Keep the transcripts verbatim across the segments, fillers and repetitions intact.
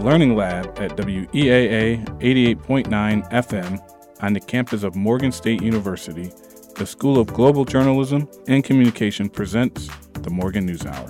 Learning Lab at W E A A eighty-eight point nine F M on the campus of Morgan State University. The School of Global Journalism and Communication presents the Morgan News Hour.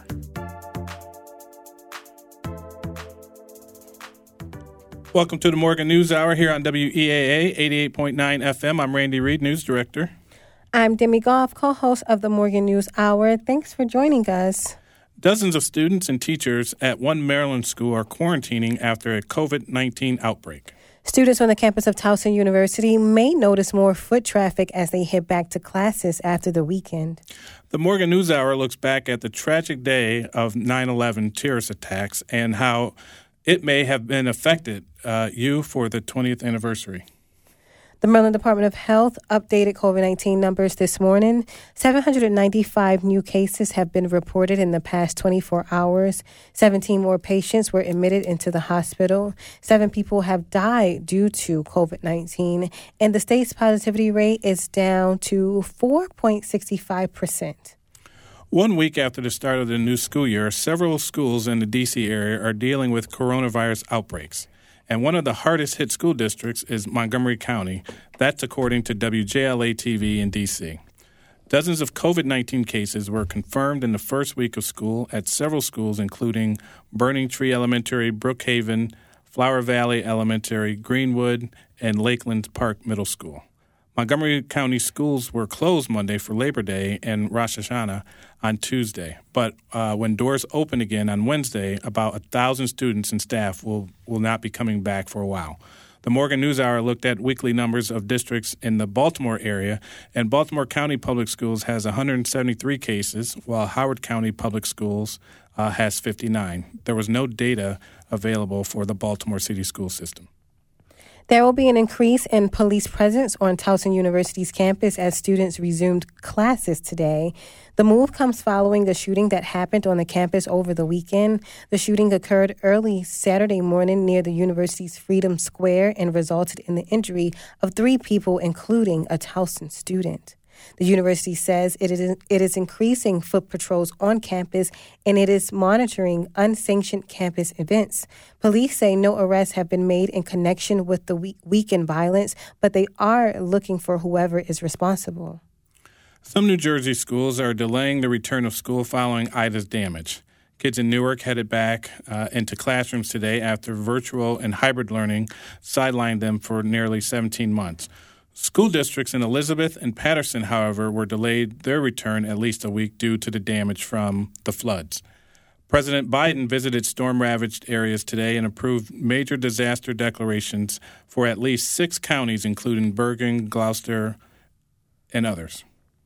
Welcome to the Morgan News Hour here on W E A A eighty-eight point nine F M. I'm Randy Reed, News Director. I'm Demi Goff, co-host of the Morgan News Hour. Thanks for joining us. Dozens of students and teachers at one Maryland school are quarantining after a covid nineteen outbreak. Students on the campus of Towson University may notice more foot traffic as they head back to classes after the weekend. The Morgan News Hour looks back at the tragic day of nine eleven terrorist attacks and how it may have been affected uh, you for the twentieth anniversary. The Maryland Department of Health updated covid nineteen numbers this morning. seven hundred ninety-five new cases have been reported in the past twenty-four hours. seventeen more patients were admitted into the hospital. Seven people have died due to covid nineteen, and the state's positivity rate is down to four point six five percent. One week after the start of the new school year, several schools in the D C area are dealing with coronavirus outbreaks. And one of the hardest hit school districts is Montgomery County. That's according to W J L A T V in D C. Dozens of covid nineteen cases were confirmed in the first week of school at several schools, including Burning Tree Elementary, Brookhaven, Flower Valley Elementary, Greenwood, and Lakeland Park Middle School. Montgomery County schools were closed Monday for Labor Day and Rosh Hashanah on Tuesday. But uh, when doors open again on Wednesday, about one thousand students and staff will, will not be coming back for a while. The Morgan News Hour looked at weekly numbers of districts in the Baltimore area, and Baltimore County Public Schools has one hundred seventy-three cases, while Howard County Public Schools uh, has fifty-nine. There was no data available for the Baltimore City school system. There will be an increase in police presence on Towson University's campus as students resumed classes today. The move comes following the shooting that happened on the campus over the weekend. The shooting occurred early Saturday morning near the university's Freedom Square and resulted in the injury of three people, including a Towson student. The university says it is it is increasing foot patrols on campus and it is monitoring unsanctioned campus events. Police say no arrests have been made in connection with the week- weekend violence, but they are looking for whoever is responsible. Some New Jersey schools are delaying the return of school following Ida's damage. Kids in Newark headed back uh, into classrooms today after virtual and hybrid learning sidelined them for nearly seventeen months. School districts in Elizabeth and Patterson, however, were delayed their return at least a week due to the damage from the floods. President Biden visited storm-ravaged areas today and approved major disaster declarations for at least six counties, including Bergen, Gloucester, and others.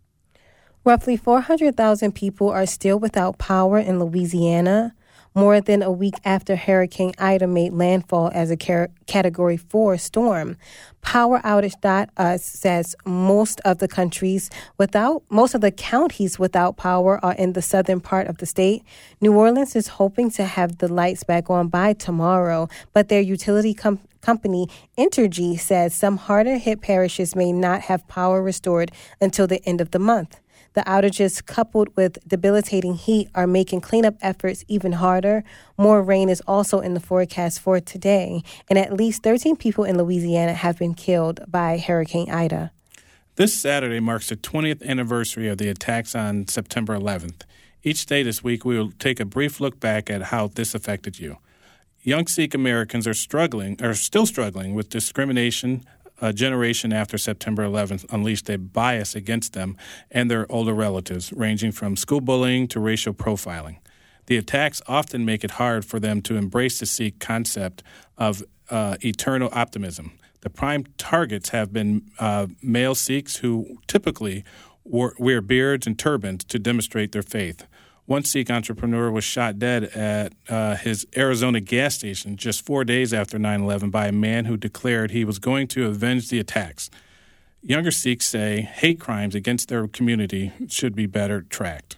Roughly four hundred thousand people are still without power in Louisiana, more than a week after Hurricane Ida made landfall as a Category four storm. Power Outage dot U S says most of the countries without most of the counties without power are in the southern part of the state. New Orleans is hoping to have the lights back on by tomorrow, but their utility com- company Entergy says some harder hit parishes may not have power restored until the end of the month. The outages, coupled with debilitating heat, are making cleanup efforts even harder. More rain is also in the forecast for today, and at least thirteen people in Louisiana have been killed by Hurricane Ida. This Saturday marks the twentieth anniversary of the attacks on September eleventh. Each day this week, we will take a brief look back at how this affected you. Young Sikh Americans are struggling, are still struggling with discrimination. A generation after September eleventh unleashed a bias against them and their older relatives, ranging from school bullying to racial profiling. The attacks often make it hard for them to embrace the Sikh concept of uh, eternal optimism. The prime targets have been uh, male Sikhs who typically wore, wear beards and turbans to demonstrate their faith. One Sikh entrepreneur was shot dead at uh, his Arizona gas station just four days after nine eleven by a man who declared he was going to avenge the attacks. Younger Sikhs say hate crimes against their community should be better tracked.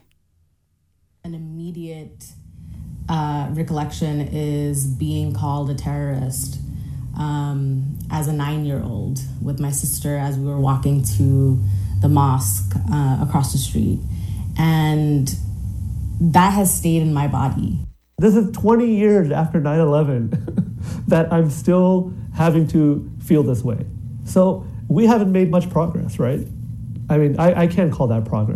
An immediate uh, recollection is being called a terrorist um, as a nine-year-old with my sister as we were walking to the mosque uh, across the street. And that has stayed in my body. This is twenty years after nine eleven that I'm still having to feel this way. So we haven't made much progress, right? I mean, I, I can't call that progress.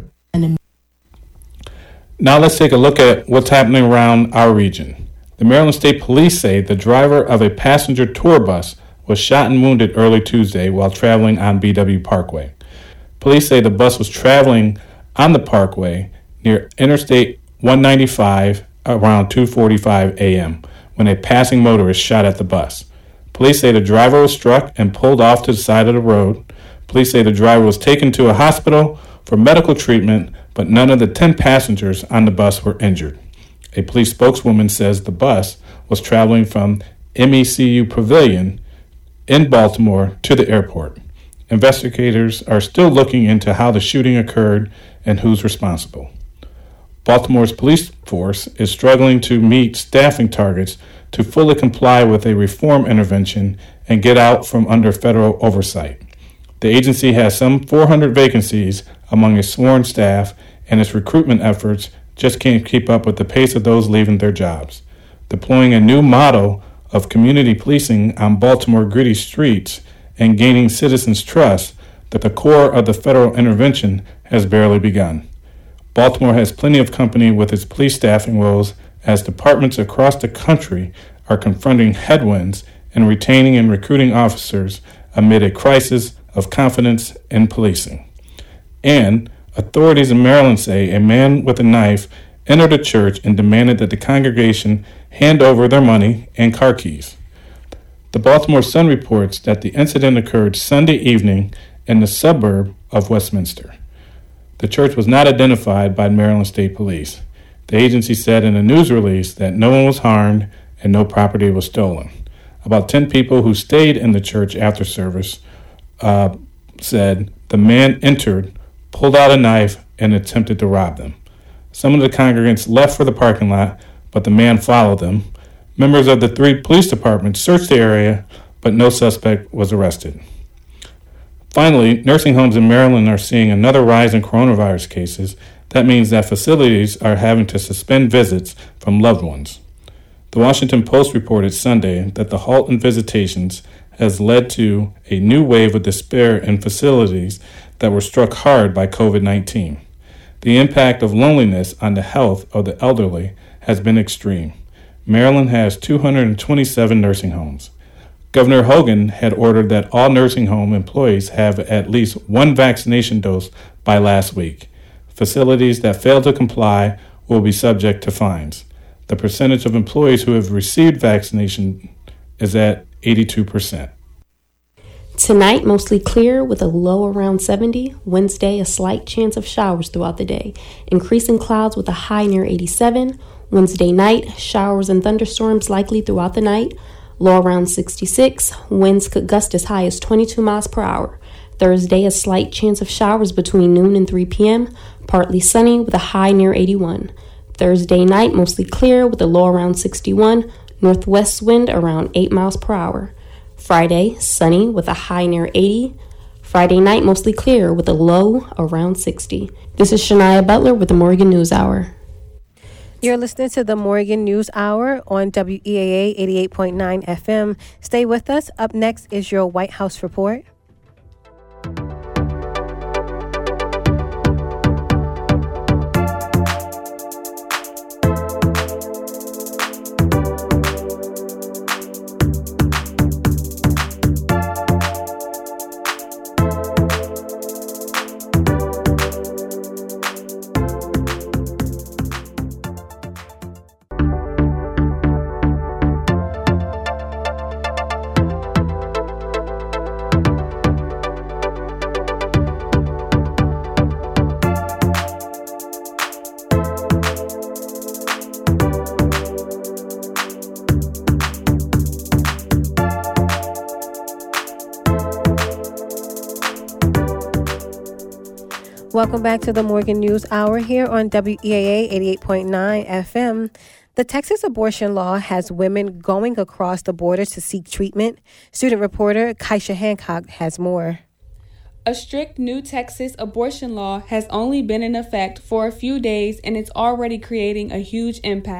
Now let's take a look at what's happening around our region. The Maryland State Police say the driver of a passenger tour bus was shot and wounded early Tuesday while traveling on B W Parkway. Police say the bus was traveling on the parkway near Interstate one ninety-five around two forty-five a.m. when a passing motorist shot at the bus. Police say the driver was struck and pulled off to the side of the road. Police say the driver was taken to a hospital for medical treatment, but none of the ten passengers on the bus were injured. A police spokeswoman says the bus was traveling from M E C U Pavilion in Baltimore to the airport. Investigators are still looking into how the shooting occurred and who's responsible. Baltimore's police force is struggling to meet staffing targets to fully comply with a reform intervention and get out from under federal oversight. The agency has some four hundred vacancies among its sworn staff, and its recruitment efforts just can't keep up with the pace of those leaving their jobs. Deploying a new model of community policing on Baltimore gritty streets and gaining citizens' trust that the core of the federal intervention has barely begun. Baltimore has plenty of company with its police staffing woes as departments across the country are confronting headwinds and retaining and recruiting officers amid a crisis of confidence in policing. And authorities in Maryland say a man with a knife entered a church and demanded that the congregation hand over their money and car keys. The Baltimore Sun reports that the incident occurred Sunday evening in the suburb of Westminster. The church was not identified by Maryland State Police. The agency said in a news release that no one was harmed and no property was stolen. About ten people who stayed in the church after service uh, said the man entered, pulled out a knife, and attempted to rob them. Some of the congregants left for the parking lot, but the man followed them. Members of the three police departments searched the area, but no suspect was arrested. Finally, nursing homes in Maryland are seeing another rise in coronavirus cases. That means that facilities are having to suspend visits from loved ones. The Washington Post reported Sunday that the halt in visitations has led to a new wave of despair in facilities that were struck hard by covid nineteen. The impact of loneliness on the health of the elderly has been extreme. Maryland has two hundred twenty-seven nursing homes. Governor Hogan had ordered that all nursing home employees have at least one vaccination dose by last week. Facilities that fail to comply will be subject to fines. The percentage of employees who have received vaccination is at eighty-two percent. Tonight, mostly clear with a low around seventy. Wednesday, a slight chance of showers throughout the day. Increasing clouds with a high near eighty-seven. Wednesday night, showers and thunderstorms likely throughout the night. Low around sixty-six. Winds could gust as high as twenty-two miles per hour. Thursday, a slight chance of showers between noon and three p.m. Partly sunny with a high near eighty-one. Thursday night, mostly clear with a low around sixty-one. Northwest wind around eight miles per hour. Friday, sunny with a high near eighty. Friday night, mostly clear with a low around sixty. This is Shania Butler with the Morgan News Hour. You're listening to the Morgan News Hour on W E A A eighty-eight point nine F M. Stay with us. Up next is your White House report. Welcome back to the Morgan News Hour here on W E A A eighty-eight point nine F M. The Texas abortion law has women going across the border to seek treatment. Student reporter Kaisha Hancock has more. A strict new Texas abortion law has only been in effect for a few days, and it's already creating a huge impact.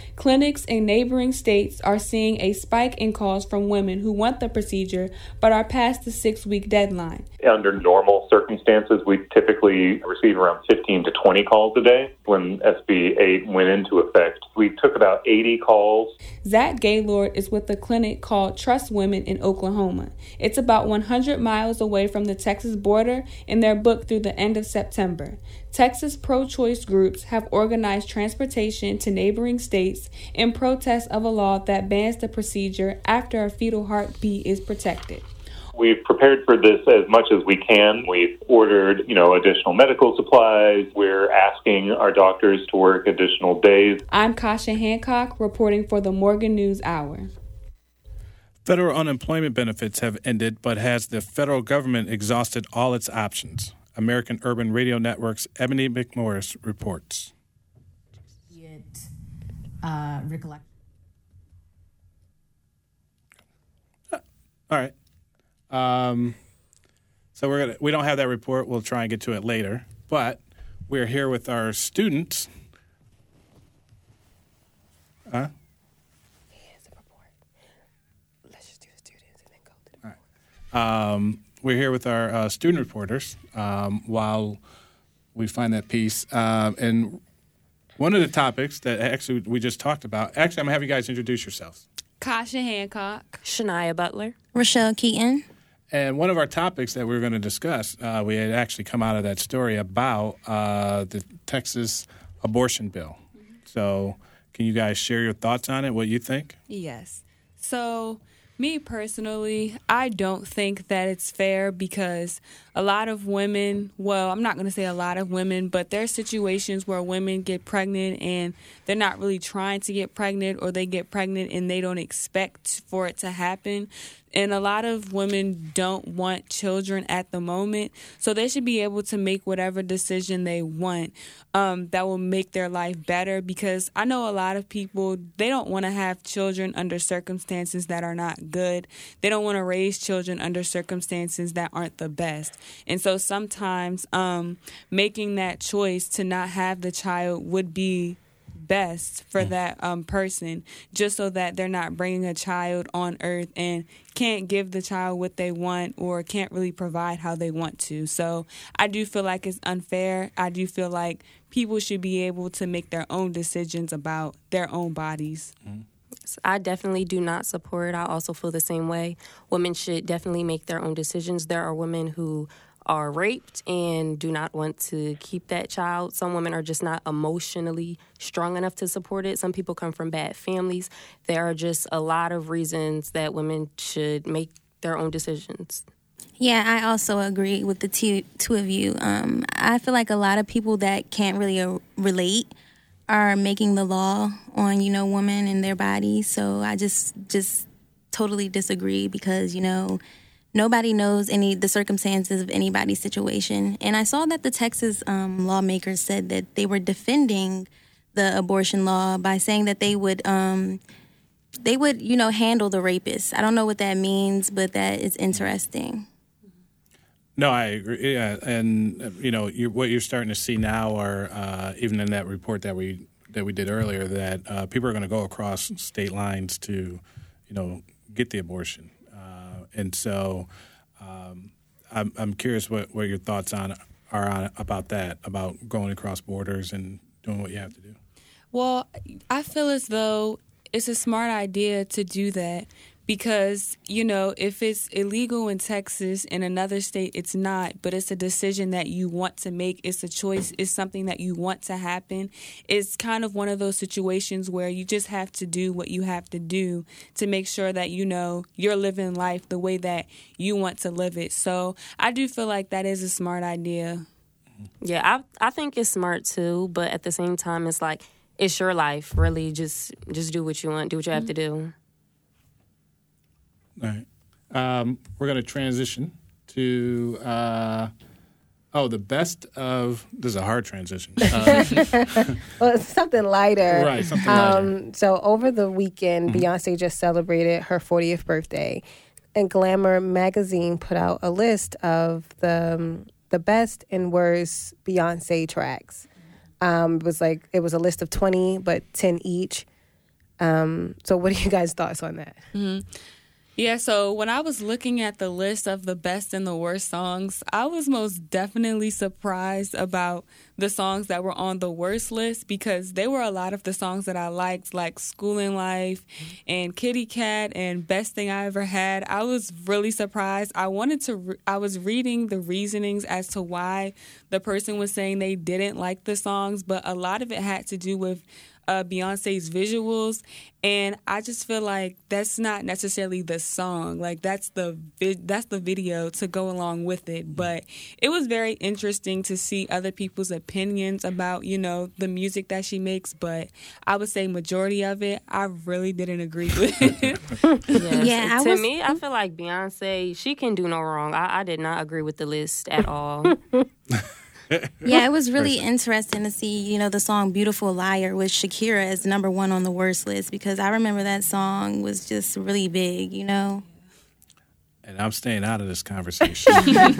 clinics in neighboring states are seeing a spike in calls from women who want the procedure but are past the six-week deadline. Under normal circumstances, we typically receive around fifteen to twenty calls a day. When S B eight went into effect, we took about eighty calls. Zach Gaylord is with a clinic called Trust Women in Oklahoma. It's about one hundred miles away from the Texas border, and they're booked through the end of September. Texas pro-choice groups have organized transportation to neighboring states in protest of a law that bans the procedure after a fetal heartbeat is protected. We've prepared for this as much as we can. We've ordered, you know, additional medical supplies. We're asking our doctors to work additional days. I'm Kasha Hancock, reporting for the Morgan News Hour. Federal unemployment benefits have ended, but has the federal government exhausted all its options? American Urban Radio Network's Ebony McMorris reports. It, uh, recollect- All right. Um, so we're gonna we don't have that report. We'll try and get to it later. But we're here with our students. Huh? He has a report. Let's just do the students and then go to the report. All right. Um, we're here with our uh, student reporters um, while we find that piece. Um, and one of the topics that actually we just talked about. Actually, I'm gonna have you guys introduce yourselves. Kasha Hancock, Shania Butler, Rochelle Keaton. And one of our topics that we were going to discuss, uh, we had actually come out of that story about uh, the Texas abortion bill. Mm-hmm. So can you guys share your thoughts on it, what you think? Yes. So me personally, I don't think that it's fair because a lot of women, well, I'm not going to say a lot of women, but there are situations where women get pregnant and they're not really trying to get pregnant, or they get pregnant and they don't expect for it to happen. And a lot of women don't want children at the moment, so they should be able to make whatever decision they want um, that will make their life better, because I know a lot of people, they don't want to have children under circumstances that are not good. They don't want to raise children under circumstances that aren't the best. And so sometimes um, making that choice to not have the child would be best for that um, person, just so that they're not bringing a child on earth and can't give the child what they want or can't really provide how they want to. So I do feel like it's unfair. I do feel like people should be able to make their own decisions about their own bodies. Mm-hmm. I definitely do not support. I also feel the same way. Women should definitely make their own decisions. There are women who are raped and do not want to keep that child. Some women are just not emotionally strong enough to support it. Some people come from bad families. There are just a lot of reasons that women should make their own decisions. Yeah, I also agree with the two, two of you. Um, I feel like a lot of people that can't really uh, relate are making the law on, you know, women and their bodies. So I just just totally disagree because, you know, nobody knows any the circumstances of anybody's situation. And I saw that the Texas um, lawmakers said that they were defending the abortion law by saying that they would um, they would, you know, handle the rapists. I don't know what that means, but that is interesting. No, I agree. Yeah, and you know, you're, what you're starting to see now, are uh, even in that report that we that we did earlier, that uh, people are going to go across state lines to, you know, get the abortion. And so, um, I'm I'm curious what, what your thoughts on are on about that, about going across borders and doing what you have to do. Well, I feel as though it's a smart idea to do that because, you know, if it's illegal in Texas, in another state it's not, but it's a decision that you want to make, it's a choice, it's something that you want to happen. It's kind of one of those situations where you just have to do what you have to do to make sure that, you know, you're living life the way that you want to live it. So I do feel like that is a smart idea. Yeah, I I think it's smart too, but at the same time, it's like, it's your life, really. Just just do what you want, do what you have to do. All right. Um, we're going to transition to, uh, oh, the best of, this is a hard transition. Uh, well, it's something lighter. Right, something lighter. Um, so over the weekend, mm-hmm. Beyonce just celebrated her fortieth birthday. And Glamour magazine put out a list of the um, the best and worst Beyonce tracks. Um, it was like, it was a list of twenty, but ten each. Um, so what are you guys' thoughts on that? Mm-hmm. Yeah, so when I was looking at the list of the best and the worst songs, I was most definitely surprised about the songs that were on the worst list because they were a lot of the songs that I liked, like Schoolin' Life and Kitty Cat and Best Thing I Ever Had. I was really surprised. I wanted to, re- I was reading the reasonings as to why the person was saying they didn't like the songs, but a lot of it had to do with Uh, Beyonce's visuals, and I just feel like that's not necessarily the song. Like that's the vi- that's the video to go along with it. But it was very interesting to see other people's opinions about, you know, the music that she makes. But I would say majority of it, I really didn't agree with. Yes. Yeah, I to was- me, I feel like Beyonce, she can do no wrong. I, I did not agree with the list at all. Yeah, it was really interesting to see, you know, the song Beautiful Liar with Shakira as number one on the worst list because I remember that song was just really big, you know. And I'm staying out of this conversation.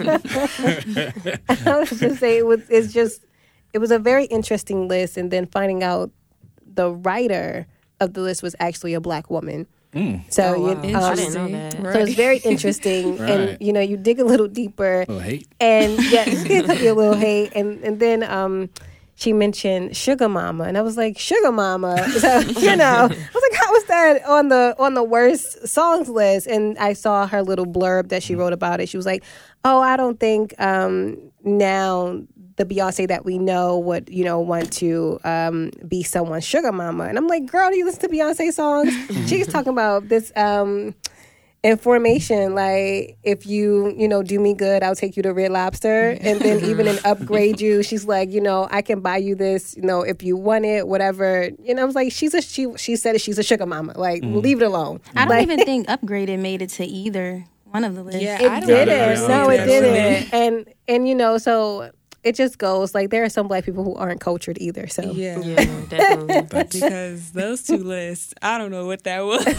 I was just saying it was it's just it was a very interesting list, and then finding out the writer of the list was actually a black woman. Mm. So Oh, wow. you, um, I didn't know that. so it's very interesting, Right. and you know you dig a little deeper, A little hate. and yeah, it took you a little hate, and and then um, she mentioned Sugar Mama, and I was like, Sugar Mama, so you know, I was like, how was that on the on the worst songs list? And I saw her little blurb that she wrote about it. She was like, oh, I don't think um, now the Beyonce that we know would, you know, want to um, be someone's sugar mama. And I'm like, girl, do you listen to Beyonce songs? She's talking about this um, information, like, if you, you know, do me good, I'll take you to Red Lobster. And then even in Upgrade You, she's like, you know, I can buy you this, you know, if you want it, whatever. You know, I was like, she's a, she, she said she's a sugar mama. Like, leave it alone. I don't Like- even think Upgraded made it to either one of the lists. Yeah, It I don't didn't. know. No, it Yeah. didn't. And, and, you know, so it just goes like there are some black people who aren't cultured either. So Yeah. Yeah, definitely. Because those two lists, I don't know what that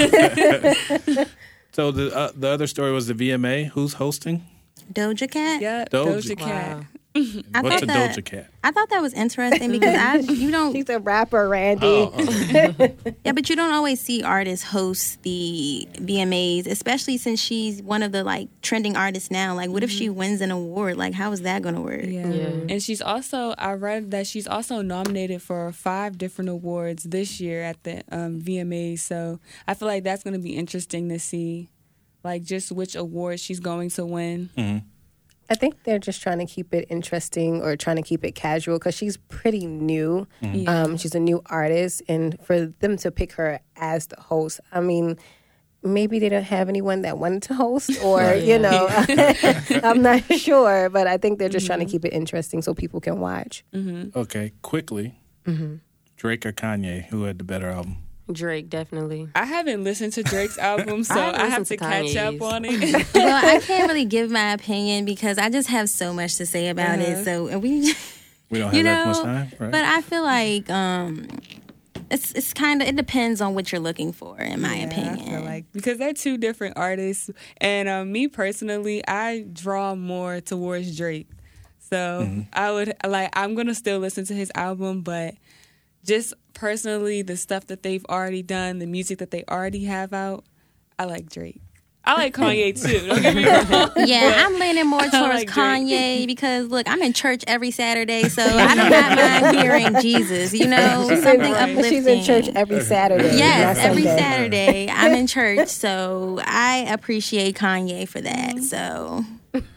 was. So the uh, the other story was the V M A. Who's hosting? Doja Cat? Yeah, Doja. Doja Cat. Wow. I What's thought a that, Doja Cat? I thought that was interesting because I you don't she's a rapper, Randy. Oh, okay. yeah, but you don't always see artists host the V M As, especially since she's one of the like trending artists now. Like, what if she wins an award? Like, how is that going to work? Yeah. Yeah. And she's also, I read that she's also nominated for five different awards this year at the um, V M As. So I feel like that's going to be interesting to see, like, just which award she's going to win. Mm-hmm. I think they're just trying to keep it interesting or trying to keep it casual because she's pretty new. Mm-hmm. Um, she's a new artist, and for them to pick her as the host, I mean, maybe they don't have anyone that wanted to host, or Right. you know, I'm not sure. But I think they're just trying to keep it interesting so people can watch. Okay, quickly. Drake or Kanye? Who had the better album? Drake, definitely. I haven't listened to Drake's album, so I haven't I, have listened to to catch up Kanye's. on it. Well, I can't really give my opinion because I just have so much to say about Uh-huh. it. So, and we, We don't have you that know, much time, right? but I feel like um, it's it's kind of it depends on what you're looking for, in my Yeah, opinion. I feel like because they're two different artists, and um, me personally, I draw more towards Drake. So I would like I'm gonna still listen to his album, but just personally, the stuff that they've already done, the music that they already have out, I like Drake. I like Kanye too. Don't get me wrong. Yeah, I'm leaning more towards like Drake. Kanye because look, I'm in church every Saturday, so I do not mind hearing Jesus. You know, something Right. uplifting. She's in church every Saturday. Yes, not every Sunday. Saturday I'm in church, so I appreciate Kanye for that. So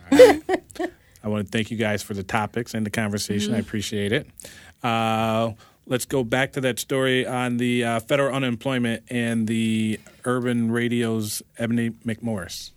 I want to thank you guys for the topics and the conversation. I appreciate it. Uh, let's go back to that story on the uh, federal unemployment and the Urban Radio's Ebony McMorris.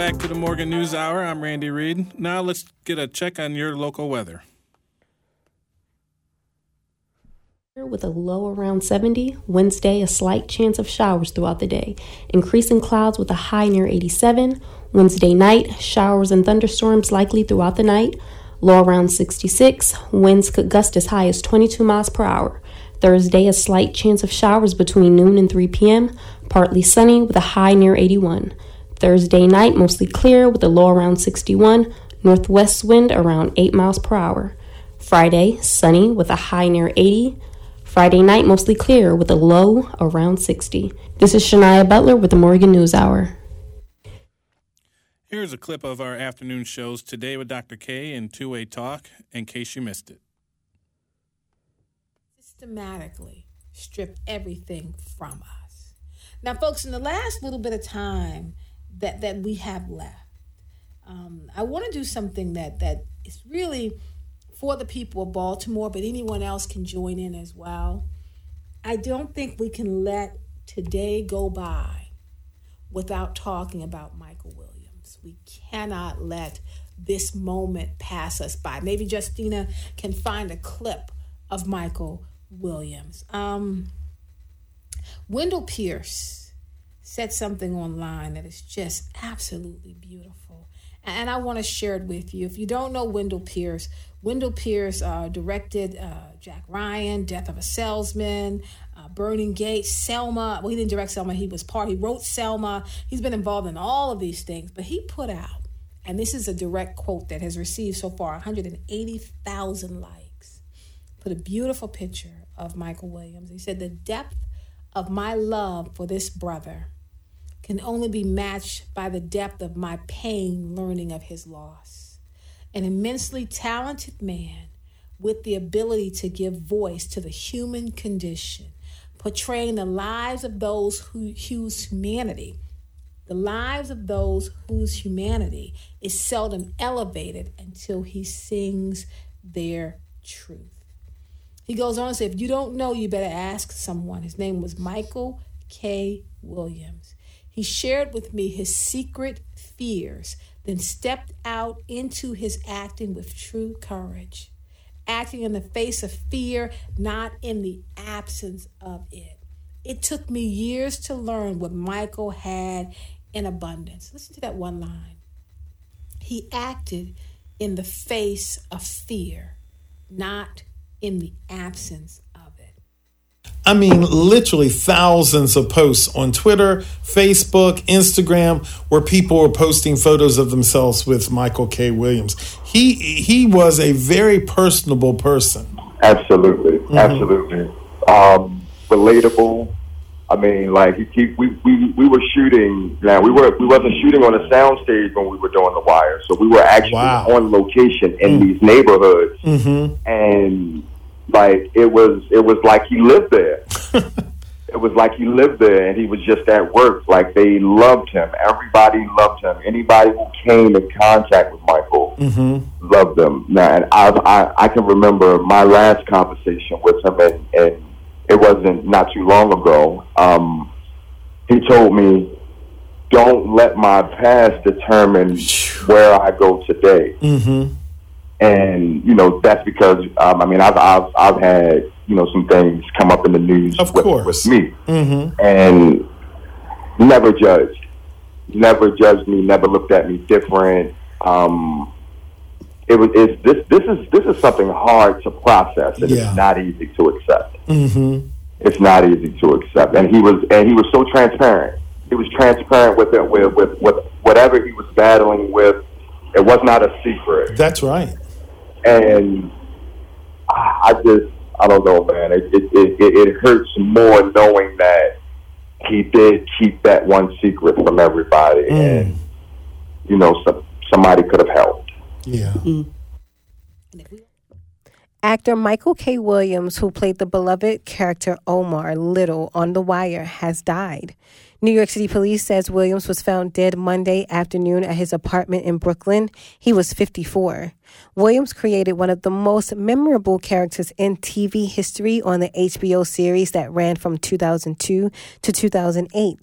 back to the Morgan News Hour. I'm Randy Reed. Now let's get a check on your local weather. With a low around seventy, Wednesday a slight chance of showers throughout the day. Increasing clouds with a high near eighty-seven. Wednesday night, showers and thunderstorms likely throughout the night. Low around sixty-six. Winds could gust as high as twenty-two miles per hour. Thursday, a slight chance of showers between noon and three p.m. Partly sunny with a high near eighty-one. Thursday night, mostly clear with a low around sixty-one. Northwest wind around eight miles per hour. Friday, sunny with a high near eighty. Friday night, mostly clear with a low around sixty. This is Shania Butler with the Morgan News Hour. Here's a clip of our afternoon shows Today with Doctor K and Two-Way Talk, in case you missed it. Systematically strip everything from us. Now, folks, in the last little bit of time that, that we have left, um, I want to do something that, that is really for the people of Baltimore, but anyone else can join in as well. I don't think we can let today go by without talking about Michael Williams. We cannot let this moment pass us by. Maybe Justina can find a clip of Michael Williams. Um, Wendell Pierce said something online that is just absolutely beautiful. And I want to share it with you. If you don't know Wendell Pierce, Wendell Pierce uh, directed uh, Jack Ryan, Death of a Salesman, uh, Burning Gate, Selma. Well, he didn't direct Selma. He was part. He wrote Selma. He's been involved in all of these things. But he put out, and this is a direct quote that has received so far one hundred eighty thousand likes, put a beautiful picture of Michael Williams. He said, "The depth of my love for this brother can only be matched by the depth of my pain learning of his loss. An immensely talented man with the ability to give voice to the human condition, portraying the lives of those who, whose humanity, the lives of those whose humanity is seldom elevated until he sings their truth." He goes on to say, if you don't know, you better ask someone. His name was Michael K. Williams. He shared with me his secret fears, then stepped out into his acting with true courage, acting in the face of fear, not in the absence of it. It took me years to learn what Michael had in abundance. Listen to that one line. He acted in the face of fear, not in the absence of it. I mean, literally thousands of posts on Twitter, Facebook, Instagram, where people were posting photos of themselves with Michael K. Williams. He he was a very personable person. Absolutely, mm-hmm. absolutely. Um, relatable. I mean, like he, he, we, we we were shooting. Now we were we wasn't shooting on a soundstage when we were doing The Wire, so we were actually wow. on location in mm. these neighborhoods, mm-hmm. and like it was it was like he lived there. It was like he lived there, and he was just at work. Like they loved him. Everybody loved him. Anybody who came in contact with Michael mm-hmm. loved him. Now, and I, I I can remember my last conversation with him, and. and it wasn't not too long ago. Um, he told me, don't let my past determine where I go today. Mm-hmm. And, you know, that's because, um, I mean, I've, I've, I've had, you know, some things come up in the news of with, course. with me. Mm-hmm. And never judged. Never judged me, never looked at me different. Um, It was it's, this. This is this is something hard to process, and yeah. it's not easy to accept. Mm-hmm. It's not easy to accept, and he was and he was so transparent. He was transparent with it, with with, with whatever he was battling with. It was not a secret. That's right. And I, I just I don't know, man. It it, it it it hurts more knowing that he did keep that one secret from everybody, mm. and you know, some, somebody could have helped. Yeah. Mm. Actor Michael K. Williams, who played the beloved character Omar Little on The Wire, has died. New York City Police says Williams was found dead Monday afternoon at his apartment in Brooklyn. He was fifty-four. Williams created one of the most memorable characters in T V history on the H B O series that ran from two thousand two to two thousand eight.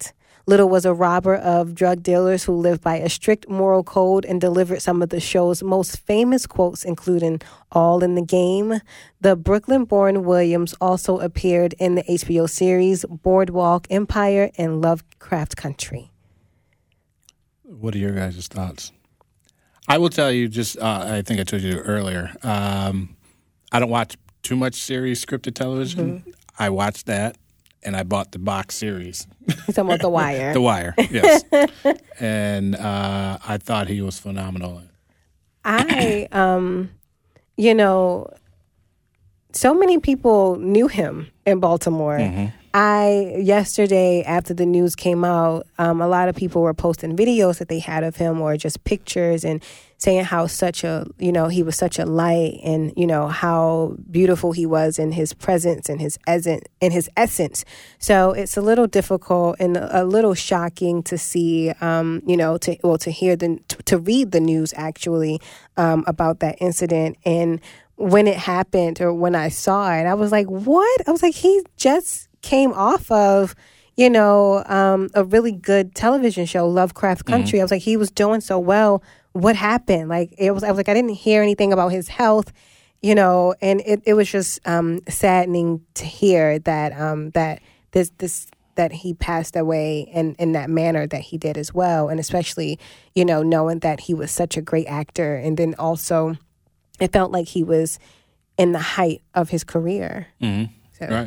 Little was a robber of drug dealers who lived by a strict moral code and delivered some of the show's most famous quotes, including "All in the Game." The Brooklyn-born Williams also appeared in the H B O series Boardwalk Empire and Lovecraft Country. What are your guys' thoughts? I will tell you, just uh, I think I told you earlier, um, I don't watch too much series scripted television. Mm-hmm. I watched that, and I bought the box series. You're talking about The Wire. The Wire, yes. And uh, I thought he was phenomenal. I, um, you know, so many people knew him in Baltimore. Mm-hmm. I, yesterday, after the news came out, um, a lot of people were posting videos that they had of him or just pictures and saying how such a, you know, he was such a light and, you know, how beautiful he was in his presence and his essence, in his essence. So it's a little difficult and a little shocking to see, um, you know, to, well, to hear the, to read the news actually um, about that incident. And when it happened or when I saw it, I was like, what? I was like, he just came off of, you know, um, a really good television show, Lovecraft Country. Mm-hmm. I was like, he was doing so well. What happened? Like, it was, I was like, I didn't hear anything about his health, you know, and it, it was just um, saddening to hear that um, that this this that he passed away in, in that manner that he did as well. And especially, you know, knowing that he was such a great actor. And then also it felt like he was in the height of his career. Mm-hmm. So. Right.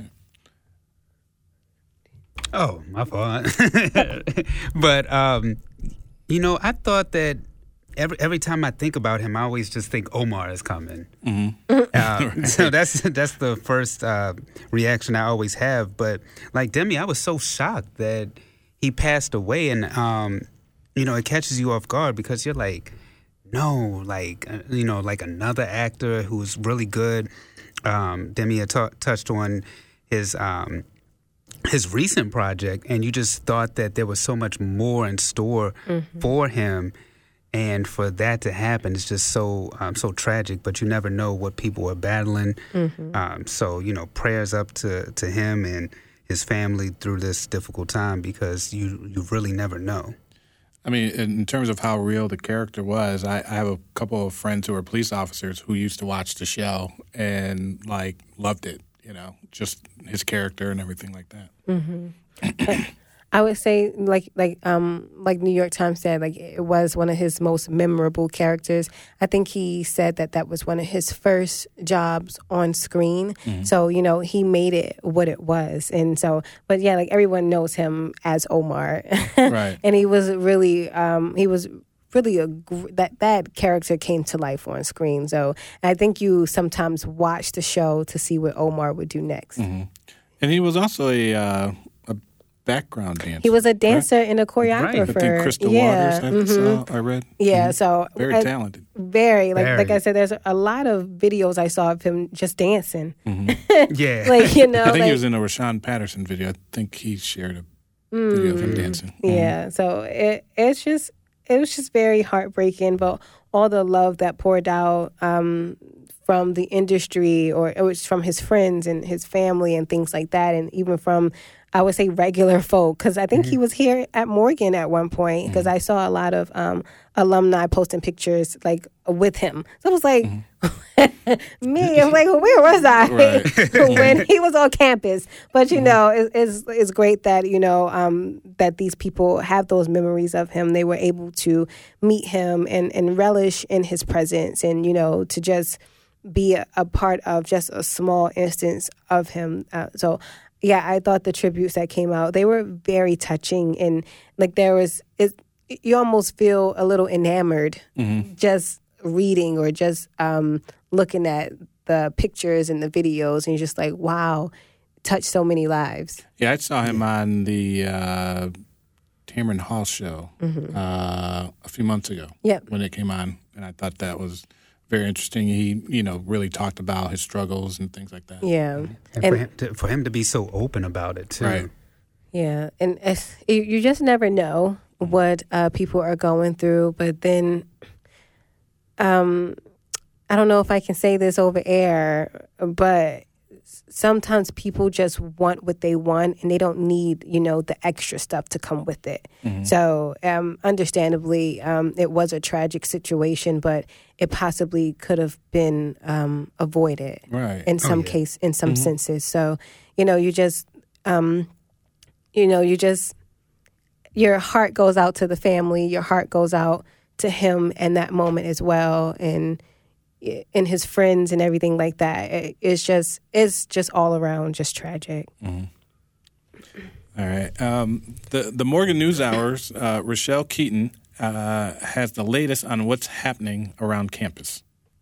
Oh, my fault. But, um, you know, I thought that every every time I think about him, I always just think Omar is coming. Mm-hmm. Uh, right. So that's that's the first uh, reaction I always have. But like Demi, I was so shocked that he passed away. And, um, you know, it catches you off guard because you're like, no, like, uh, you know, like another actor who's really good. Um, Demi had t- touched on his... Um, his recent project, and you just thought that there was so much more in store mm-hmm. for him, and for that to happen is just so um, so tragic. But you never know what people are battling. Mm-hmm. Um, so you know, prayers up to, to him and his family through this difficult time because you you really never know. I mean, in terms of how real the character was, I, I have a couple of friends who are police officers who used to watch the show and like loved it. You know, just his character and everything like that. Mm-hmm. I would say, like, like, um, like New York Times said, like it was one of his most memorable characters. I think he said that that was one of his first jobs on screen. Mm-hmm. So you know, he made it what it was, and so, but yeah, like everyone knows him as Omar, right? And he was really, um, he was. really a that that character came to life on screen. So I think you sometimes watch the show to see what Omar would do next. Mm-hmm. And he was also a uh, a background dancer. He was a dancer right? and a choreographer. Right. I think Crystal yeah. Waters. I, mm-hmm. saw, I read. Yeah, mm-hmm. so very I, talented. Very like very. like I said, there's a lot of videos I saw of him just dancing. Mm-hmm. yeah, like you know, I think like, he was in a Rashawn Patterson video. I think he shared a mm, video of him dancing. Yeah, mm-hmm. so it it's just. It was just very heartbreaking, but all the love that poured out um, from the industry, or it was from his friends and his family and things like that, and even from, I would say, regular folk, because I think mm-hmm. he was here at Morgan at one point, because mm-hmm. I saw a lot of um, alumni posting pictures, like, with him. So I was like, mm-hmm. me, I'm like, well, where was I right. when he was on campus? But, you mm-hmm. know, it, it's, it's great that, you know, um, that these people have those memories of him. They were able to meet him and, and relish in his presence and, you know, to just be a, a part of just a small instance of him. Uh, so, yeah, I thought the tributes that came out, they were very touching. And, like, there was, it, you almost feel a little enamored mm-hmm. just reading or just um, looking at the pictures and the videos, and you're just like, wow, touched so many lives. Yeah, I saw him on the uh, Tamron Hall show mm-hmm. uh, a few months ago yep. when it came on, and I thought that was very interesting. He, you know, really talked about his struggles and things like that. Yeah. And, and for, him to, for him to be so open about it, too. Right. Yeah, and it's, you just never know what uh, people are going through, but then um, I don't know if I can say this over air, but sometimes people just want what they want and they don't need, you know, the extra stuff to come with it. Mm-hmm. So um, understandably, um, it was a tragic situation, but it possibly could have been um, avoided right. in some oh, yeah. case, in some mm-hmm. senses. So, you know, you just, um, you know, you just, your heart goes out to the family, your heart goes out to him in that moment as well, and and his friends and everything like that. It, it's just it's just all around just tragic. Mm-hmm. All right. Um, the the Morgan News Hour's uh, Rochelle Keaton uh, has the latest on what's happening around campus.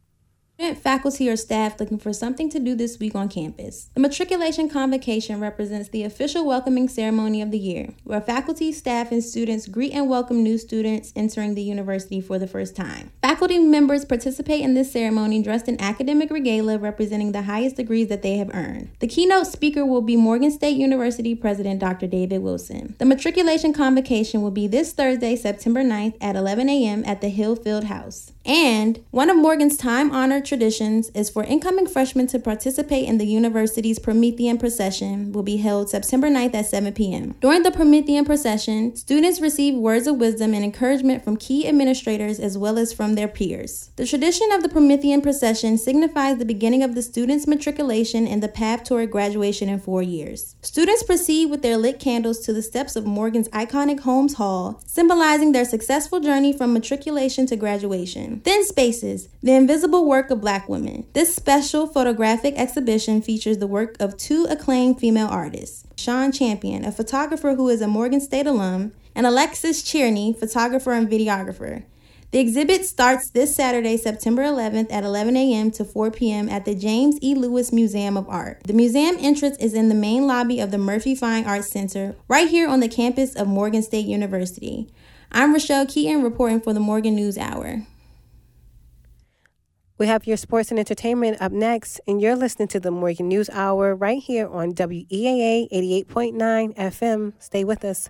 Faculty or staff looking for something to do this week on campus. The Matriculation Convocation represents the official welcoming ceremony of the year, where faculty, staff, and students greet and welcome new students entering the university for the first time. Faculty members participate in this ceremony dressed in academic regalia representing the highest degrees that they have earned. The keynote speaker will be Morgan State University President Doctor David Wilson. The Matriculation Convocation will be this Thursday, September ninth at eleven a.m. at the Hill Field House. And one of Morgan's time-honored traditions is for incoming freshmen to participate in the university's Promethean Procession, will be held September ninth at seven p.m. During the Promethean Procession, students receive words of wisdom and encouragement from key administrators as well as from their peers. The tradition of the Promethean Procession signifies the beginning of the student's matriculation and the path toward graduation in four years. Students proceed with their lit candles to the steps of Morgan's iconic Holmes Hall, symbolizing their successful journey from matriculation to graduation. Thin Spaces, the invisible work of Black women. This special photographic exhibition features the work of two acclaimed female artists, Sean Champion, a photographer who is a Morgan State alum, and Alexis Cherney, photographer and videographer. The exhibit starts this Saturday, September eleventh at eleven a.m. to four p.m. at the James E. Lewis Museum of Art. The museum entrance is in the main lobby of the Murphy Fine Arts Center, right here on the campus of Morgan State University. I'm Rochelle Keaton reporting for the Morgan News Hour. We have your sports and entertainment up next, and you're listening to the Morgan News Hour right here on W E A A eighty-eight point nine F M. Stay with us.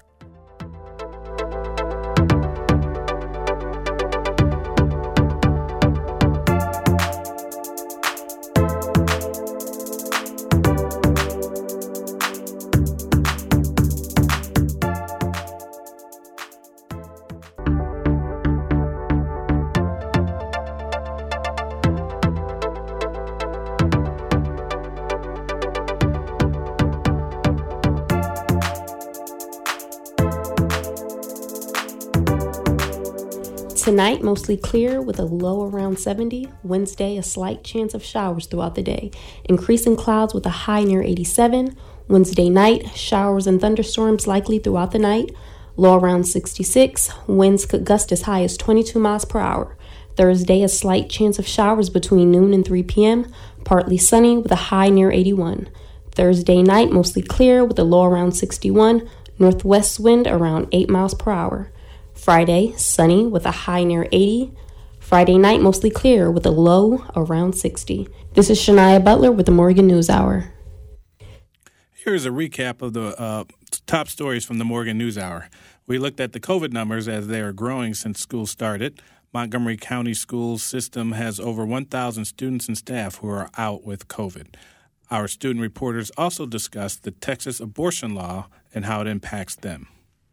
Tonight, mostly clear with a low around seventy. Wednesday, a slight chance of showers throughout the day. Increasing clouds with a high near eighty-seven. Wednesday night, showers and thunderstorms likely throughout the night. Low around sixty-six. Winds could gust as high as twenty-two miles per hour. Thursday, a slight chance of showers between noon and three p.m. Partly sunny with a high near eighty-one. Thursday night, mostly clear with a low around sixty-one. Northwest wind around eight miles per hour. Friday, sunny with a high near eighty. Friday night, mostly clear with a low around sixty. This is Shania Butler with the Morgan News Hour. Here's a recap of the uh, top stories from the Morgan News Hour. We looked at the COVID numbers as they are growing since school started. Montgomery County School System has over one thousand students and staff who are out with COVID. Our student reporters also discussed the Texas abortion law and how it impacts them.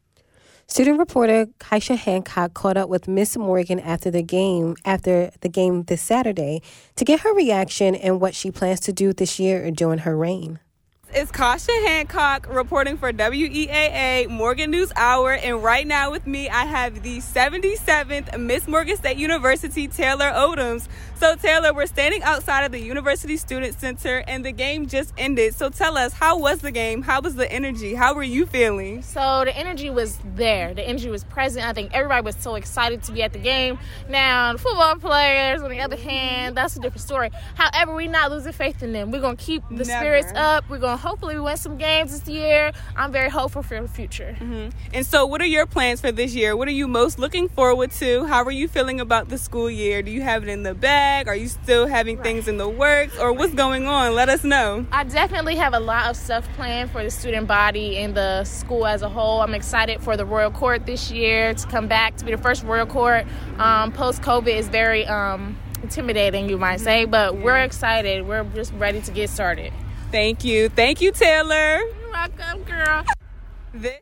Student reporter Kaisha Hancock caught up with Miss Morgan after the game after the game this Saturday to get her reaction and what she plans to do this year during her reign. It's Kaisha Hancock reporting for W E A A Morgan News Hour, and right now with me I have the seventy-seventh Miss Morgan State University, Taylor Odoms. So Taylor, we're standing outside of the University Student Center and the game just ended. So tell us, how was the game? How was the energy? How were you feeling? So the energy was there. The energy was present. I think everybody was so excited to be at the game. Now, the football players, on the other hand, that's a different story. However, we're not losing faith in them. We're going to keep the Never. spirits up. We're going to hopefully win some games this year. I'm very hopeful for the future. Mm-hmm. And so what are your plans for this year? What are you most looking forward to? How are you feeling about the school year? Do you have it in the bag? Are you still having right. things in the works? Or what's going on? Let us know. I definitely have a lot of stuff planned for the student body and the school as a whole. I'm excited for the Royal Court this year to come back to be the first Royal Court. Um, post-COVID is very um, intimidating, you might say, but we're excited. We're just ready to get started. Thank you. Thank you, Taylor. You're welcome, girl. This-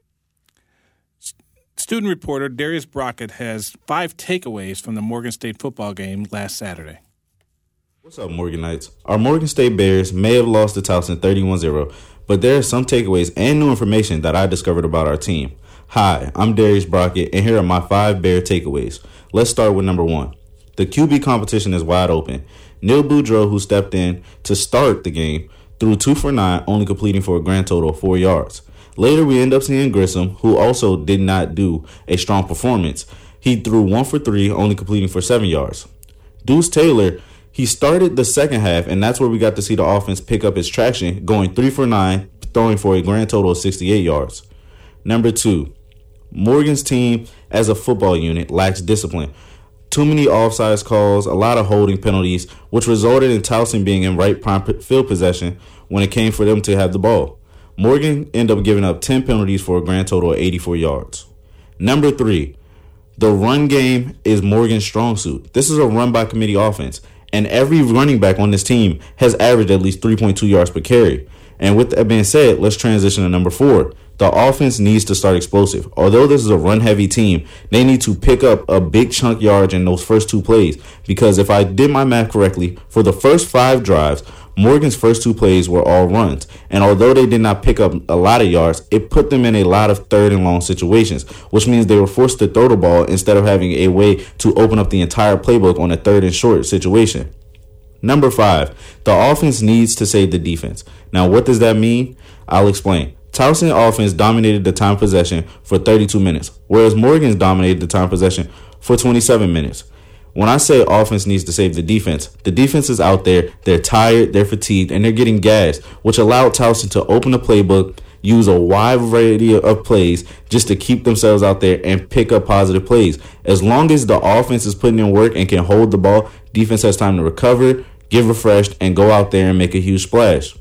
Student reporter Darius Brockett has five takeaways from the Morgan State football game last Saturday. What's up, Morganites? Our Morgan State Bears may have lost to Towson thirty-one zero, but there are some takeaways and new information that I discovered about our team. Hi, I'm Darius Brockett, and here are my five Bear takeaways. Let's start with number one. The Q B competition is wide open. Neil Boudreaux, who stepped in to start the game, threw two for nine, only completing for a grand total of four yards. Later, we end up seeing Grissom, who also did not do a strong performance. He threw one for three, only completing for seven yards. Deuce Taylor, he started the second half, and that's where we got to see the offense pick up its traction, going three for nine, throwing for a grand total of sixty-eight yards. Number two, Morgan's team as a football unit lacks discipline. Too many offsides calls, a lot of holding penalties, which resulted in Towson being in right prime field possession when it came for them to have the ball. Morgan ended up giving up ten penalties for a grand total of eighty-four yards. Number three, the run game is Morgan's strong suit. This is a run-by-committee offense, and every running back on this team has averaged at least three point two yards per carry. And with that being said, let's transition to number four. The offense needs to start explosive. Although this is a run-heavy team, they need to pick up a big chunk yards in those first two plays, because if I did my math correctly, for the first five drives, Morgan's first two plays were all runs, and although they did not pick up a lot of yards, it put them in a lot of third and long situations, which means they were forced to throw the ball instead of having a way to open up the entire playbook on a third and short situation. Number five, the offense needs to save the defense. Now, what does that mean? I'll explain. Towson offense dominated the time possession for thirty-two minutes, whereas Morgan's dominated the time possession for twenty-seven minutes. When I say offense needs to save the defense, the defense is out there, they're tired, they're fatigued, and they're getting gassed, which allowed Towson to open the playbook, use a wide variety of plays just to keep themselves out there and pick up positive plays. As long as the offense is putting in work and can hold the ball, defense has time to recover, get refreshed, and go out there and make a huge splash.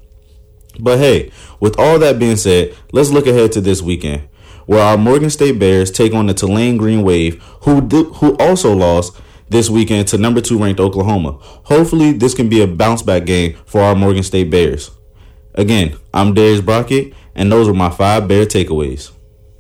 But hey, with all that being said, let's look ahead to this weekend, where our Morgan State Bears take on the Tulane Green Wave, who do, who also lost this weekend to number two ranked Oklahoma. Hopefully, this can be a bounce back game for our Morgan State Bears. Again, I'm Darius Brockett, and those are my five Bear takeaways.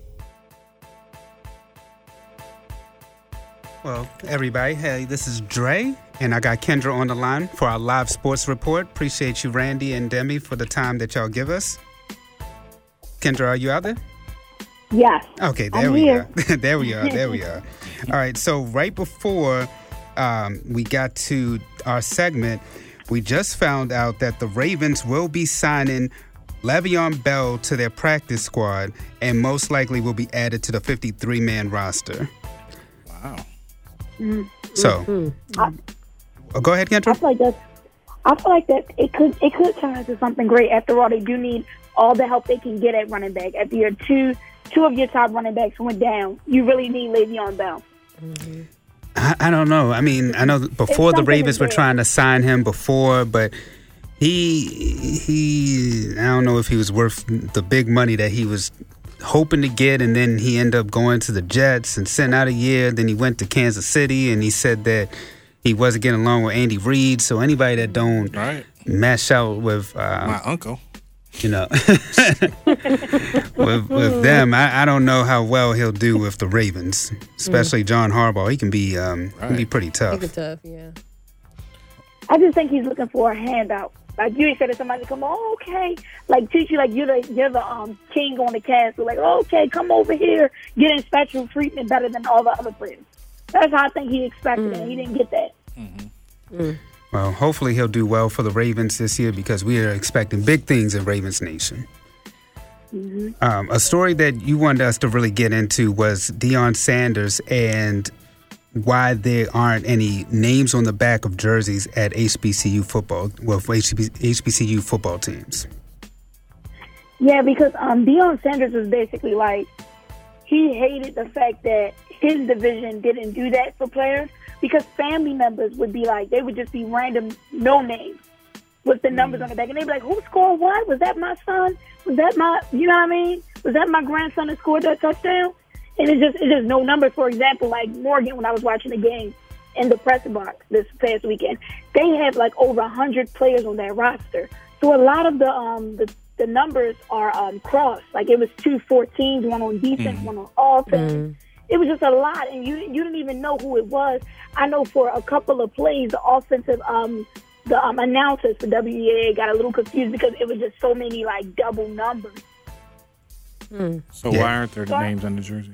Well, everybody, hey, this is Dre, and I got Kendra on the line for our live sports report. Appreciate you, Randy and Demi, for the time that y'all give us. Kendra, are you out there? Yes. Okay, there I'm we here. are. there we are. There we are. All right, so right before um, we got to our segment, we just found out that the Ravens will be signing Le'Veon Bell to their practice squad and most likely will be added to the fifty-three man roster. Wow. Mm-hmm. So, I, oh, go ahead, Kendra. I feel like that's, I feel like that it could it could turn into something great. After all, they do need all the help they can get at running back. After your two two of your top running backs went down, you really need Le'Veon Bell. Mm-hmm. I, I don't know. I mean, I know before the Ravens were trying to sign him before, but he he I don't know if he was worth the big money that he was hoping to get, and then he ended up going to the Jets and sitting out a year. Then he went to Kansas City, and he said that he wasn't getting along with Andy Reid. So anybody that don't right. mash out with uh, my uncle, you know, with with them, I, I don't know how well he'll do with the Ravens, especially John Harbaugh. He can be um, right. can be pretty tough. He's tough, yeah. I just think he's looking for a handout. Like you said to somebody, come on, oh, okay. Like teach you like you're the you're the um king on the castle. Like, oh, okay, come over here, getting special treatment better than all the other players. That's how I think he expected mm. it. And he didn't get that. Mm-hmm. Mm. Well, hopefully he'll do well for the Ravens this year because we are expecting big things in Ravens Nation. Mm-hmm. Um, a story that you wanted us to really get into was Deion Sanders and why there aren't any names on the back of jerseys at H B C U football, well, for H B C U football teams. Yeah, because um, Deion Sanders was basically like, he hated the fact that his division didn't do that for players because family members would be like, they would just be random no names with the numbers mm. on the back. And they'd be like, who scored what? Was that my son? Was that my, you know what I mean? Was that my grandson that scored that touchdown? And it's just it's just no numbers. For example, like Morgan, when I was watching the game in the press box this past weekend, they have like over one hundred players on that roster. So a lot of the um the, the numbers are um crossed. Like it was two fourteens, one on defense, mm. one on offense. Mm. It was just a lot, and you you didn't even know who it was. I know for a couple of plays, the offensive um the um, announcers for W E A got a little confused because it was just so many like double numbers. Mm. So yeah. why aren't there the so, names on the jersey?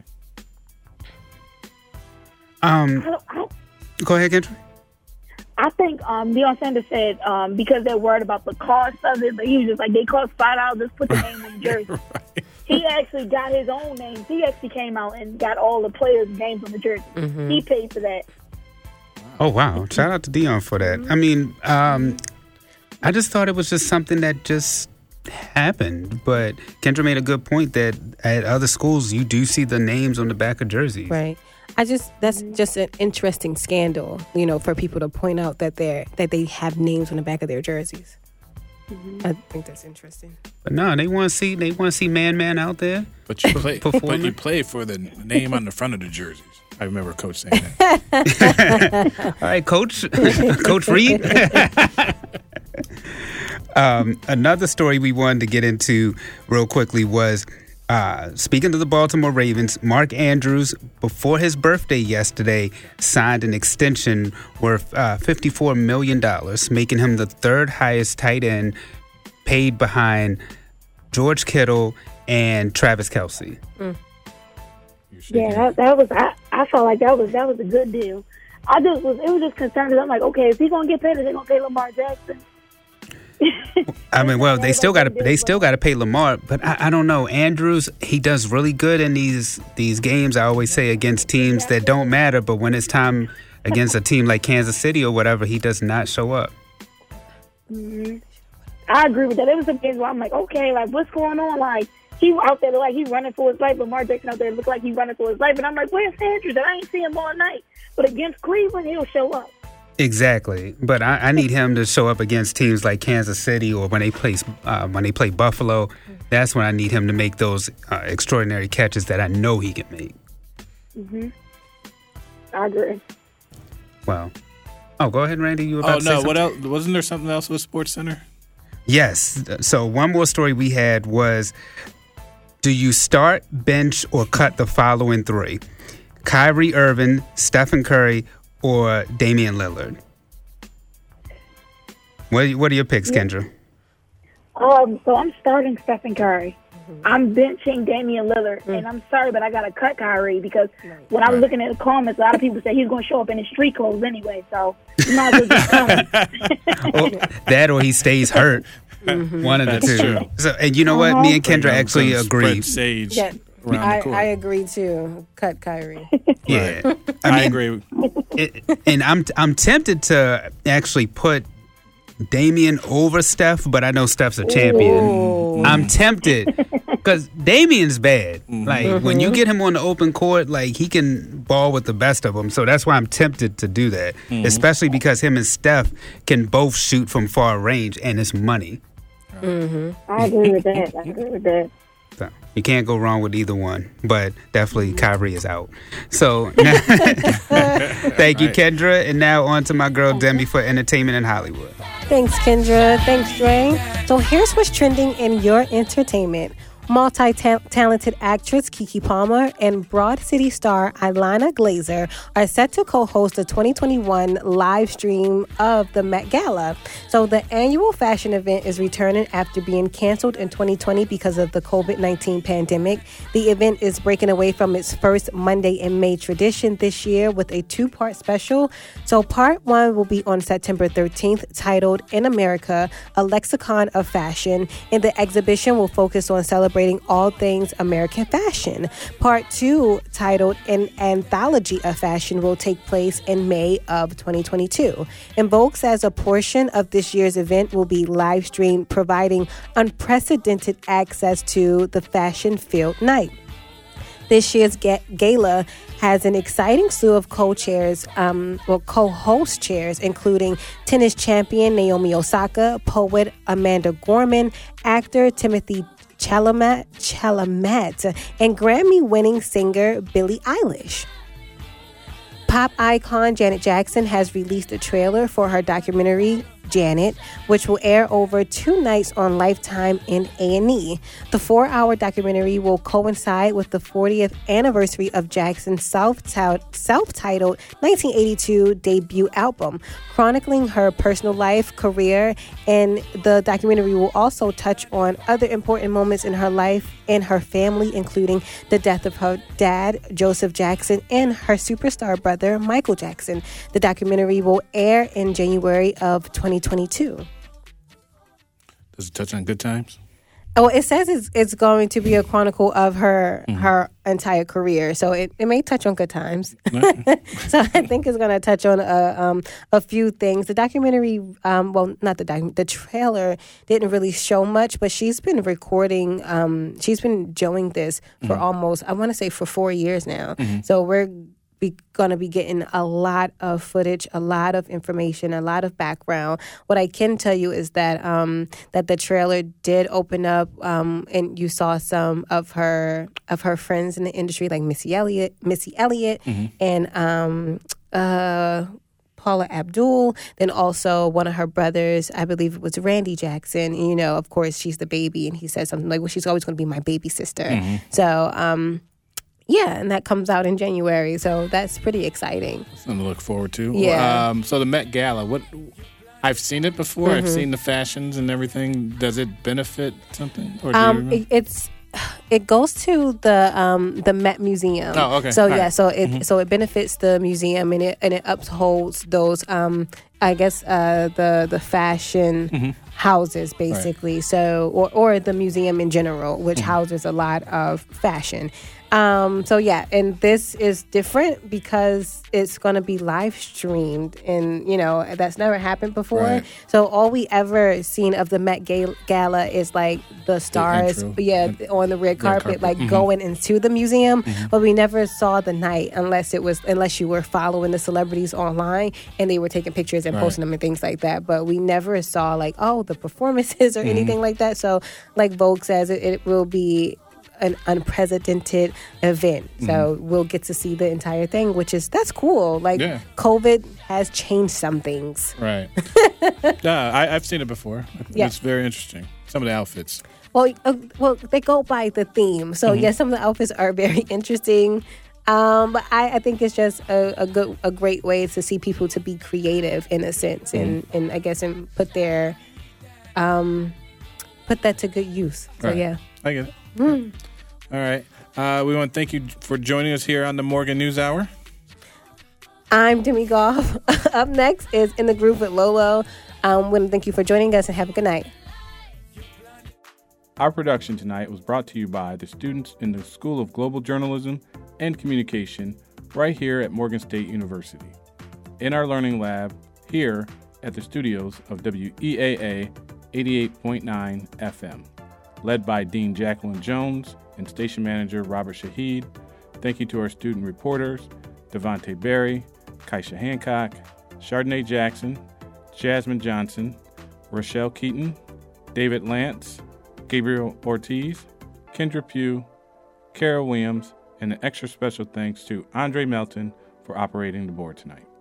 Um, I I, go ahead, Kendra. I think um, Deion Sanders said um, because they're worried about the cost of it, but he was just like, they cost five dollars, just put the name on the jersey. Right. He actually got his own names. He actually came out and got all the players' names on the jersey. Mm-hmm. He paid for that. Oh, wow. Shout out to Deion for that. I mean, um, I just thought it was just something that just happened. But Kendra made a good point that at other schools, you do see the names on the back of jerseys. Right. I just that's just an interesting scandal, you know, for people to point out that they're that they have names on the back of their jerseys. Mm-hmm. I think that's interesting. But no, they want to see they want to see Man Man out there. But you play, but you play for the name on the front of the jerseys. I remember Coach saying that. All right, Coach, Coach Reed. um, another story we wanted to get into real quickly was. Uh, speaking to the Baltimore Ravens, Mark Andrews, before his birthday yesterday, signed an extension worth uh, fifty-four million dollars, making him the third highest tight end paid behind George Kittle and Travis Kelce. Mm. Yeah, that, that was. I, I felt like that was that was a good deal. I just was. It was just concerned because I'm like, okay, is he gonna get paid? Or is they gonna pay Lamar Jackson? I mean, well, they still got to they still got to pay Lamar, but I, I don't know. Andrews, he does really good in these these games. I always say against teams that don't matter, but when it's time against a team like Kansas City or whatever, he does not show up. Mm-hmm. I agree with that. It was some games where I'm like, okay, like what's going on? Like he out there like he running for his life, Lamar Jackson out there look like he running for his life, and I'm like, where's Andrews? I ain't seen him all night, but against Cleveland, he'll show up. Exactly, but I, I need him to show up against teams like Kansas City or when they play uh, when they play Buffalo. That's when I need him to make those uh, extraordinary catches that I know he can make. Mm-hmm. I agree. Well, oh, go ahead, Randy. You were oh about to say no, something? what else? Wasn't there something else with SportsCenter? Yes. So one more story we had was: do you start, bench, or cut the following three? Kyrie Irving, Stephen Curry, or Damian Lillard? What are, what are your picks, Kendra? Um, so I'm starting Stephen Curry. Mm-hmm. I'm benching Damian Lillard. Mm-hmm. And I'm sorry, but I got to cut Kyrie because when I was looking at the comments, a lot of people say he's going to show up in his street clothes anyway. So you might as well just come. Well, that or he stays hurt. Mm-hmm. One of the That's two. True. So, and you know what? Uh-huh. Me and Kendra actually agree. Sage. Yeah. I, I agree too. Cut Kyrie. Yeah, I, mean, I agree. It, and I'm I'm tempted to actually put Damian over Steph, but I know Steph's a champion. Ooh. I'm tempted because Damian's bad. Mm-hmm. Like mm-hmm. when you get him on the open court, like he can ball with the best of them. So that's why I'm tempted to do that, mm-hmm. especially because him and Steph can both shoot from far range, and it's money. Mm-hmm. I agree with that. I agree with that. So you can't go wrong with either one, but definitely Kyrie is out. So thank you, Kendra. And now on to my girl, Demi, for entertainment in Hollywood. Thanks, Kendra. Thanks, Dre. So here's what's trending in your entertainment. Multi-talented actress Keke Palmer and Broad City star Ilana Glazer are set to co-host the twenty twenty-one live stream of the Met Gala. So the annual fashion event is returning after being canceled in twenty twenty because of the covid nineteen pandemic. The event is breaking away from its first Monday in May tradition this year with a two-part special. So part one will be on September thirteenth, titled In America, a Lexicon of Fashion, and the exhibition will focus on celebrating all things American fashion. Part two, titled An Anthology of Fashion, will take place in May of twenty twenty-two. And Vogue says a portion of this year's event will be live streamed, providing unprecedented access to the fashion-filled night. This year's ga- gala has an exciting slew of co-chairs, um, well, co-host chairs, including tennis champion Naomi Osaka, poet Amanda Gorman, actor Timothy Chalamet, Chalamet, and Grammy-winning singer Billie Eilish. Pop icon Janet Jackson has released a trailer for her documentary Janet, which will air over two nights on Lifetime and A and E. The four-hour documentary will coincide with the fortieth anniversary of Jackson's self-titled nineteen eighty-two debut album, chronicling her personal life, career, and the documentary will also touch on other important moments in her life and her family, including the death of her dad, Joseph Jackson, and her superstar brother, Michael Jackson. The documentary will air in January of twenty twenty-two. Does it touch on good times? Oh, it says it's, it's going to be a chronicle of her mm-hmm. her entire career, so it, it may touch on good times. So I think it's going to touch on a um, a few things. The documentary, um, well, not the documentary, the trailer didn't really show much, but she's been recording. Um, she's been doing this for mm-hmm. almost, I want to say, for four years now. Mm-hmm. So we're be going to be getting a lot of footage, a lot of information, a lot of background. What I can tell you is that um, that the trailer did open up, um, and you saw some of her of her friends in the industry, like Missy Elliott, Missy Elliott, mm-hmm. and um, uh, Paula Abdul. Then also one of her brothers, I believe it was Randy Jackson. And, you know, of course, she's the baby, and he said something like, "Well, she's always going to be my baby sister." Mm-hmm. So. Um, Yeah, and that comes out in January, so that's pretty exciting. Something to look forward to. Yeah. Um, so the Met Gala, what I've seen it before. Mm-hmm. I've seen the fashions and everything. Does it benefit something? Or do um, you it, it's it goes to the um, the Met Museum. Oh, okay. So All yeah, right. so it mm-hmm. so it benefits the museum, and it and it upholds those um, I guess uh, the the fashion. Mm-hmm. houses basically. Right. So or or the museum in general, which mm-hmm. houses a lot of fashion. Um, so yeah, and this is different because it's going to be live streamed, and you know that's never happened before. Right. So all we ever seen of the Met Gala is like the stars, the yeah, the, on the red carpet, carpet. like mm-hmm. going into the museum. Mm-hmm. But we never saw the night unless it was unless you were following the celebrities online and they were taking pictures and right. posting them and things like that. But we never saw like oh the performances or mm-hmm. anything like that. So like Vogue says, it, it will be an unprecedented event. Mm-hmm. So we'll get to see the entire thing, which is, that's cool. Like, yeah. COVID has changed some things. Right. Yeah, I, I've seen it before. Yeah. It's very interesting. Some of the outfits. Well, uh, well, they go by the theme. So, mm-hmm. yes, some of the outfits are very interesting. Um, but I, I think it's just a, a good, a great way to see people to be creative in a sense, mm-hmm. and, and I guess and put their, um, put that to good use. So, right. yeah. I get it. Mm. All right. Uh, we want to thank you for joining us here on the Morgan News Hour. I'm Demi Goff. Up next is In the Groove with Lolo. Um, want to thank you for joining us and have a good night. Our production tonight was brought to you by the students in the School of Global Journalism and Communication right here at Morgan State University. In our learning lab here at the studios of W E A A eighty-eight point nine F M. Led by Dean Jacqueline Jones and station manager Robert Shahid. Thank you to our student reporters, Devontae Berry, Kaisha Hancock, Chardonnay Jackson, Jasmine Johnson, Rochelle Keaton, David Lance, Gabriel Ortiz, Kendra Pugh, Carol Williams, and an extra special thanks to Andre Melton for operating the board tonight.